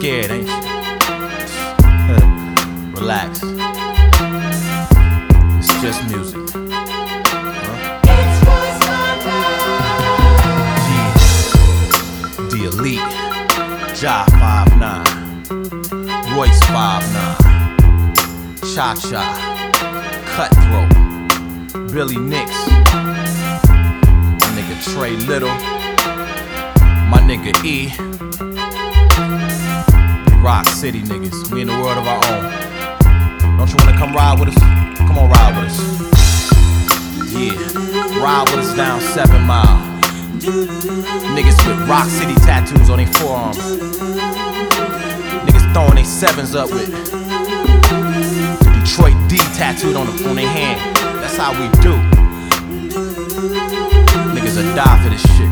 scared, ain't you? Relax. It's just music. The Elite, Ja 5'9", Royce 5'9", Cha-Cha, Cutthroat, Billy Nicks, my nigga Trey Little, my nigga E. Rock City niggas, we in the world of our own. Don't you wanna come ride with us? Come on, ride with us. Yeah, ride with us down 7 Mile. Niggas with Rock City tattoos on their forearms. Niggas throwing their 7s up with Detroit D tattooed on their hand. That's how we do. Niggas will die for this shit.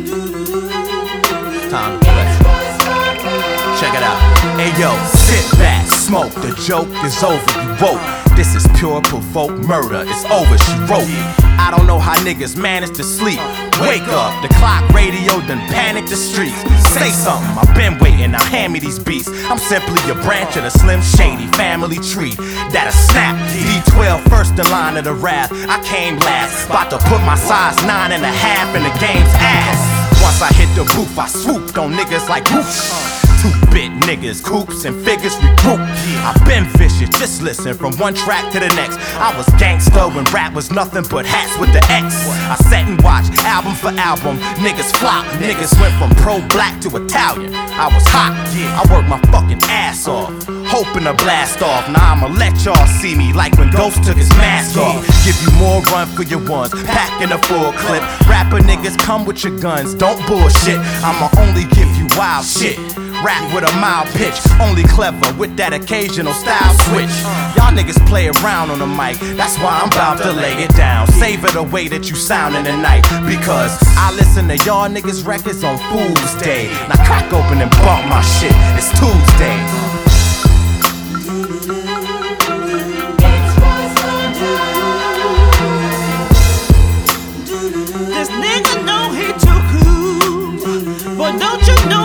It's time to play. Check it out. Hey yo, sit back, smoke. The joke is over, you woke. This is pure provoke murder. It's over, she wrote. I don't know how niggas manage to sleep. Wake up, the clock radio done panic the streets. Say something, I've been waiting, now hand me these beats. I'm simply a branch of the Slim Shady family tree. That'll snap, D12 first in line of the wrath. I came last, about to put my size 9.5 in the game's ass. Once I hit the roof, I swooped on niggas like whoosh. 2-bit niggas, coops and figures regroup. I've been vicious, just listen from one track to the next. I was gangster when rap was nothing but hats with the X. I sat and watched album for album, niggas flop. Niggas went from pro-black to Italian. I was hot, I worked my fucking ass off, hoping to blast off. Now I'ma let y'all see me like when Ghost took his mask off. Give you more run for your ones, packing a full clip. Rapper niggas come with your guns, don't bullshit. I'ma only give you wild shit. Rap with a mild pitch, only clever with that occasional style switch. Y'all niggas play around on the mic, that's why I'm about to lay it down. Savor the way that you sound in the night, because I listen to y'all niggas records on Fool's Day. Now crack open and bump my shit, it's Tuesday. This nigga know he too cool, but don't you know